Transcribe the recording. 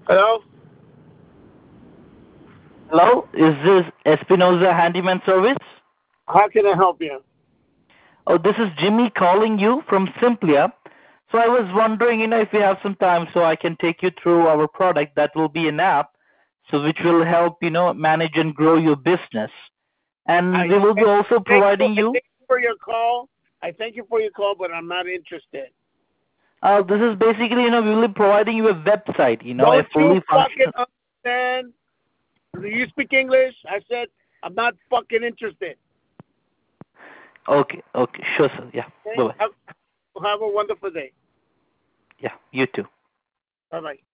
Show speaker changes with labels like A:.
A: Hello?
B: Hello, is this Espinoza Handyman Service?
A: How can I help you?
B: Oh, this is Jimmy calling you from Simplia. So I was wondering, if you have some time so I can take you through our product that will be an app, so which will help, manage and grow your business. And we will be also providing
A: I
B: you.
A: thank you for your call. I thank you for your call, but I'm not interested.
B: This is basically, we will be providing you a website, a
A: Don't you
B: fully
A: fucking
B: functional.
A: understand? Do you speak English? I said I'm not fucking interested.
B: Okay, okay, sure, sir. Yeah,
A: Okay?
B: bye bye.
A: Have a wonderful day.
B: Yeah, you too.
A: Bye bye.